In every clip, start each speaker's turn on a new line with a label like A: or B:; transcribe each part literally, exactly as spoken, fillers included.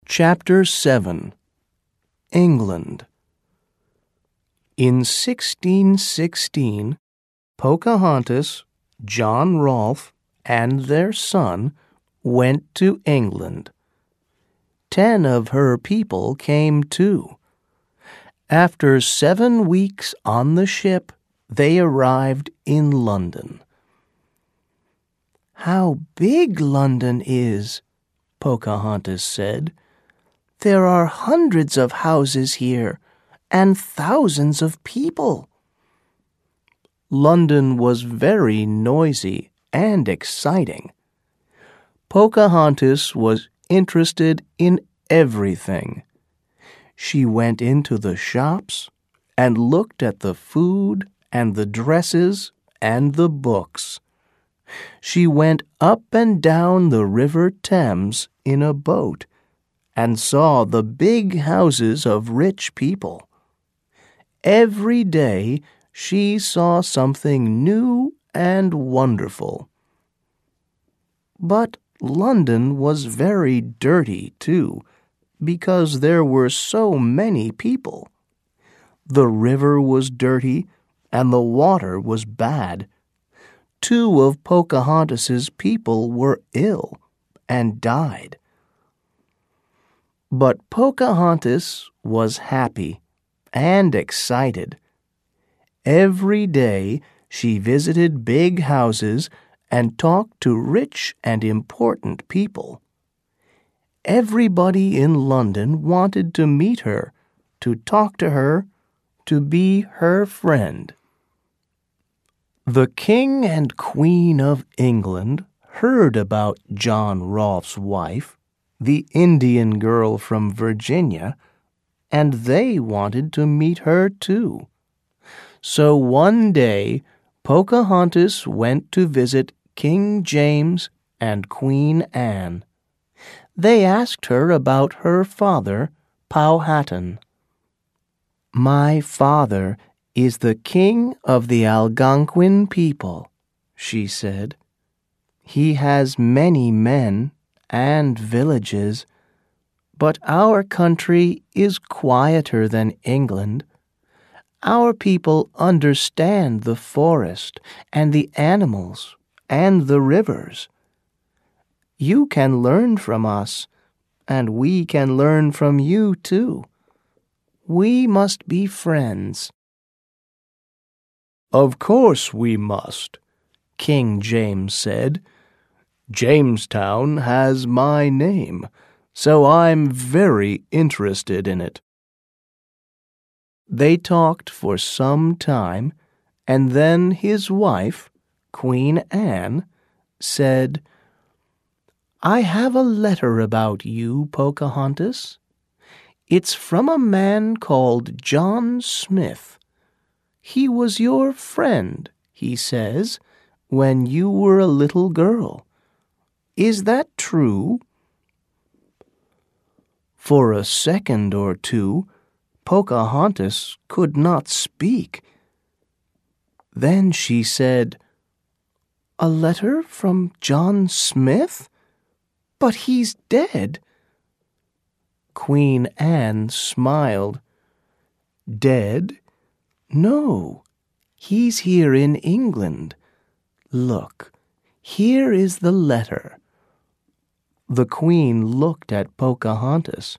A: Chapter seven. England. In sixteen sixteen, Pocahontas, John Rolfe, and their son went to England. Ten of her people came too. After seven weeks on the ship, they arrived in London. "How big London is," Pocahontas said. "There are hundreds of houses here, and thousands of people." London was very noisy and exciting. Pocahontas was interested in everything. She went into the shops and looked at the food and the dresses and the books. She went up and down the River Thames in a boat and saw the big houses of rich people. Every day she saw something new and wonderful. But London was very dirty, too, because there were so many people. The river was dirty and the water was bad. Two of Pocahontas's people were ill and died. But Pocahontas was happy and excited. Every day she visited big houses and talked to rich and important people. Everybody in London wanted to meet her, to talk to her, to be her friend. The King and Queen of England heard about John Rolfe's wife, the Indian girl from Virginia, and they wanted to meet her too. So one day Pocahontas went to visit King James and Queen Anne. They asked her about her father, Powhatan. "My father is the king of the Algonquin people," she said. "He has many men and villages, but our country is quieter than England. Our people understand the forest and the animals and the rivers. You can learn from us, and we can learn from you too. We must be friends." "Of course we must," King James said. "Jamestown has my name, so I'm very interested in it." They talked for some time, and then his wife, Queen Anne, said, "I have a letter about you, Pocahontas. It's from a man called John Smith. He was your friend, he says, when you were a little girl. Is that true?" For a second or two, Pocahontas could not speak. Then she said, "A letter from John Smith? But he's dead." Queen Anne smiled. "Dead? No, he's here in England. Look, here is the letter." The Queen looked at Pocahontas.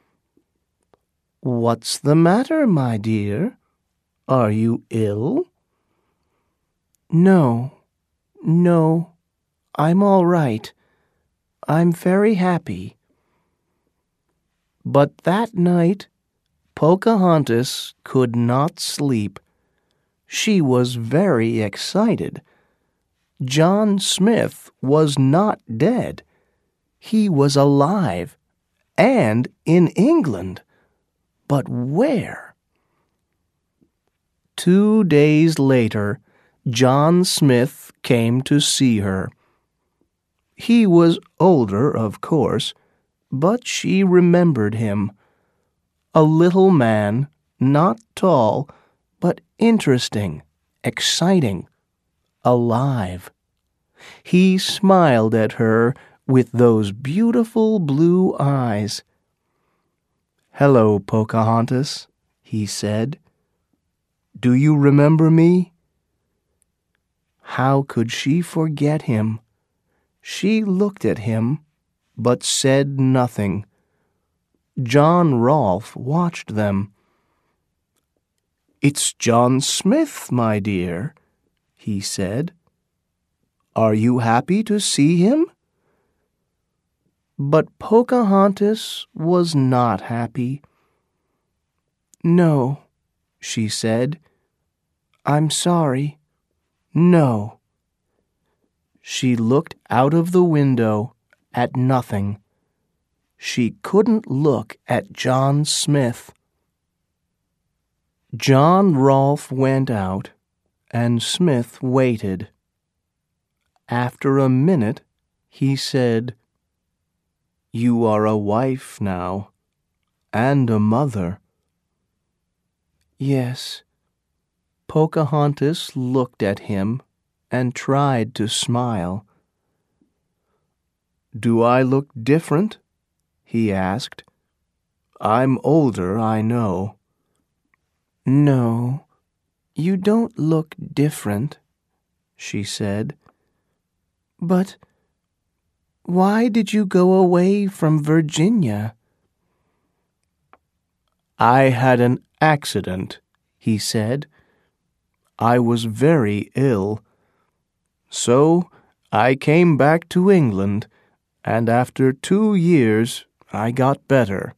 A: "What's the matter, my dear? Are you ill?" "No, no, I'm all right. I'm very happy." But that night, Pocahontas could not sleep. She was very excited. John Smith was not dead. He was alive and in England. But where? Two days later, John Smith came to see her. He was older, of course, but she remembered him. A little man, not tall, but interesting, exciting, alive. He smiled at her with those beautiful blue eyes. "Hello, Pocahontas," he said. "Do you remember me?" How could she forget him? She looked at him, but said nothing. John Rolfe watched them. "It's John Smith, my dear," he said. "Are you happy to see him?" But Pocahontas was not happy. "No," she said. "I'm sorry. No." She looked out of the window at nothing. She couldn't look at John Smith. John Rolfe went out, and Smith waited. After a minute, he said, "You are a wife now, and a mother." "Yes." Pocahontas looked at him and tried to smile. "Do I look different?" he asked. "I'm older, I know." "No, you don't look different," she said. "But why did you go away from Virginia?" "I had an accident," he said. "I was very ill. So I came back to England, and after two years I got better."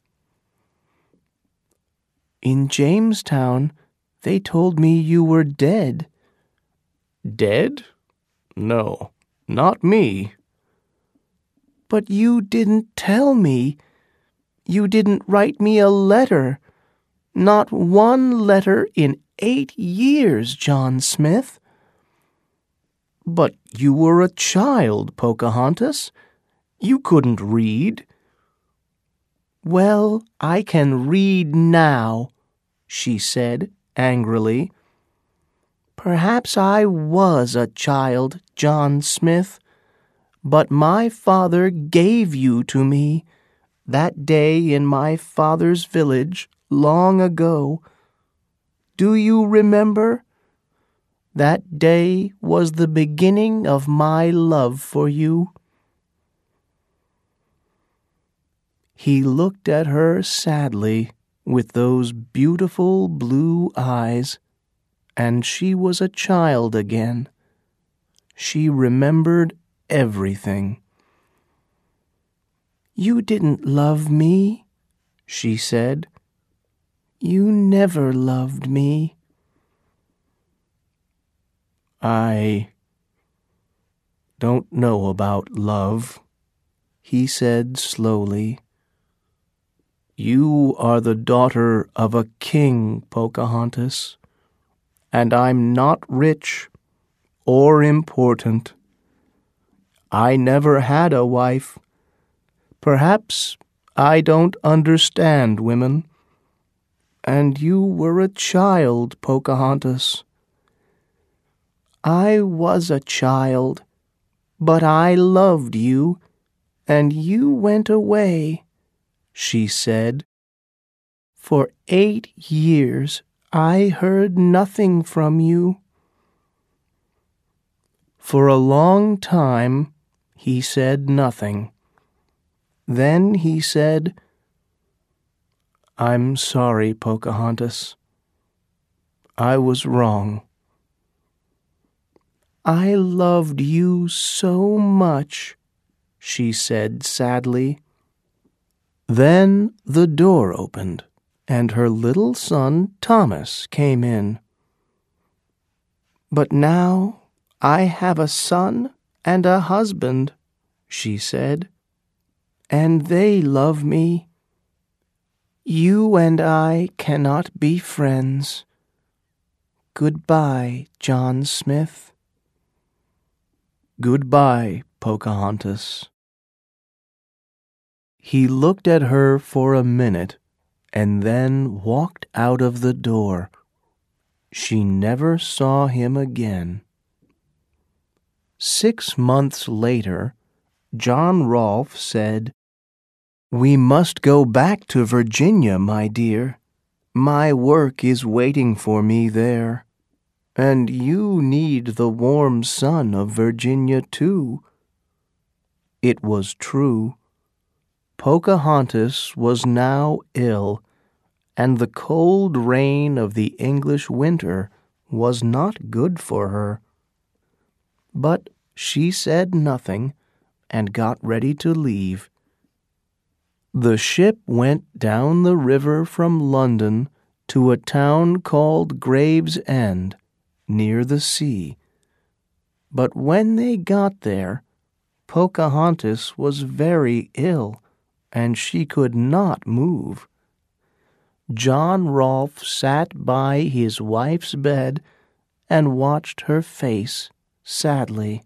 A: "In Jamestown, they told me you were dead." "Dead? No, not me." "But you didn't tell me. You didn't write me a letter. Not one letter in eight years, John Smith." "But you were a child, Pocahontas. You couldn't read." "Well, I can read now," she said angrily. "Perhaps I was a child, John Smith, but my father gave you to me that day in my father's village long ago. Do you remember? That day was the beginning of my love for you." He looked at her sadly with those beautiful blue eyes, and she was a child again. She remembered everything. "You didn't love me," she said. "You never loved me." "I don't know about love," he said slowly. "You are the daughter of a king, Pocahontas, and I'm not rich or important. I never had a wife. Perhaps I don't understand women. And you were a child, Pocahontas." "I was a child, but I loved you, and you went away," she said. "For eight years I heard nothing from you." For a long time he said nothing. Then he said, "I'm sorry, Pocahontas. I was wrong." "I loved you so much," she said sadly. Then the door opened, and her little son Thomas came in. "But now I have a son and a husband," she said, "and they love me. You and I cannot be friends. Goodbye, John Smith." "Goodbye, Pocahontas." He looked at her for a minute and then walked out of the door. She never saw him again. Six months later, John Rolfe said, "We must go back to Virginia, my dear. My work is waiting for me there, and you need the warm sun of Virginia too." It was true. Pocahontas was now ill, and the cold rain of the English winter was not good for her. But she said nothing and got ready to leave. The ship went down the river from London to a town called Gravesend, near the sea. But when they got there, Pocahontas was very ill, and she could not move. John Rolfe sat by his wife's bed and watched her face sadly.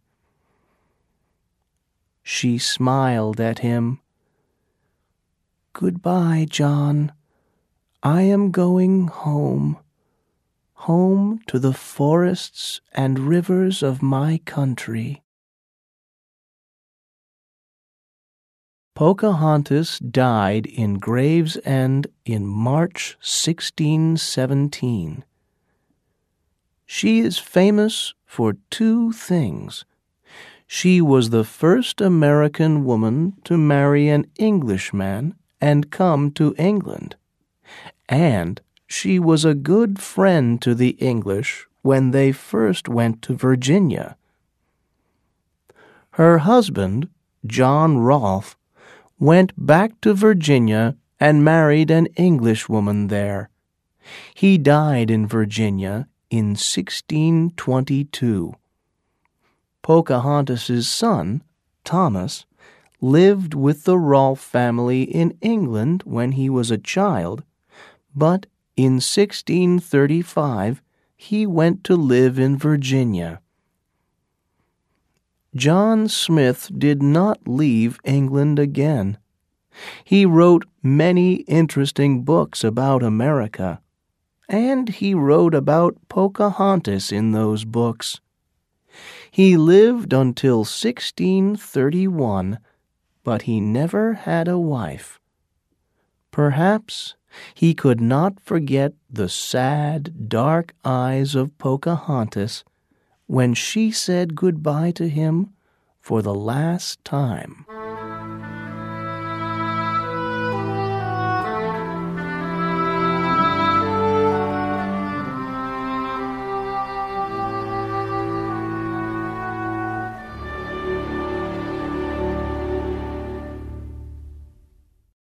A: She smiled at him. "Goodbye, John. I am going home, home to the forests and rivers of my country." Pocahontas died in Gravesend in March sixteen seventeen. She is famous for two things. She was the first American woman to marry an Englishman and come to England, and she was a good friend to the English when they first went to Virginia. Her husband, John Rolfe, went back to Virginia and married an Englishwoman there. He died in Virginia in sixteen twenty-two. Pocahontas's son, Thomas, lived with the Rolfe family in England when he was a child, but in sixteen thirty-five he went to live in Virginia. John Smith did not leave England again. He wrote many interesting books about America, and he wrote about Pocahontas in those books. He lived until sixteen thirty-one, but he never had a wife. Perhaps he could not forget the sad, dark eyes of Pocahontas when she said goodbye to him for the last time.